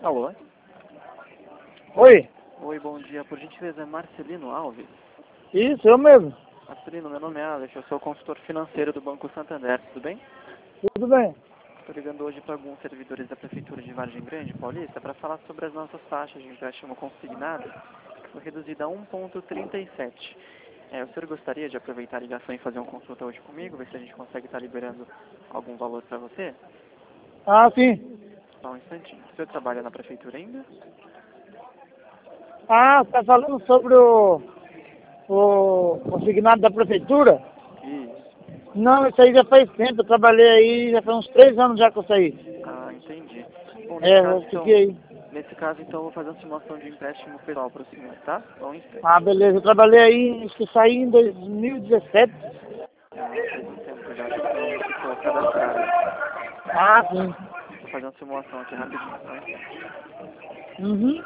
Alô? Oi, Oi, bom dia. Por gentileza, é Marcelino Alves? isso, eu mesmo. Marcelino, meu nome é Alex, eu sou consultor financeiro do Banco Santander, tudo bem? Tudo bem. Estou ligando hoje para alguns servidores da Prefeitura de Vargem Grande, Paulista, para falar sobre as nossas taxas de empréstimo consignado, que foi reduzida a 1,37. O senhor gostaria de aproveitar a ligação e fazer uma consulta hoje comigo, ver se a gente consegue estar liberando algum valor para você? Ah, sim. Só um instantinho. O senhor trabalha na Prefeitura ainda? Ah, você tá falando sobre o consignado da prefeitura? Isso. Não, isso aí já faz tempo, eu trabalhei aí, já faz uns 3 anos já que eu saí. Ah, entendi. Bom, Eu fiquei. nesse caso, então, eu vou fazer uma simulação de empréstimo pessoal para o senhor, tá? Só um instante. Ah, beleza, eu trabalhei aí, acho que saí em 2017. Ah, faz um tempo já, acho que não ficou cadastrado. Ah, sim. Vou fazer uma simulação aqui rapidinho, só um instante. Uhum.